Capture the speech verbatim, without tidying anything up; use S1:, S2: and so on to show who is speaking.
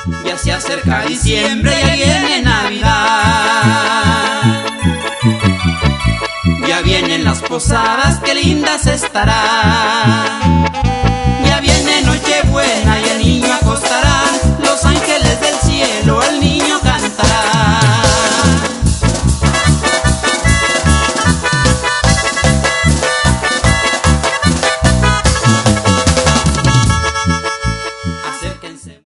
S1: Ya se acerca diciembre, ya viene Navidad. Ya vienen las posadas, qué lindas estarán. Ya viene Nochebuena y el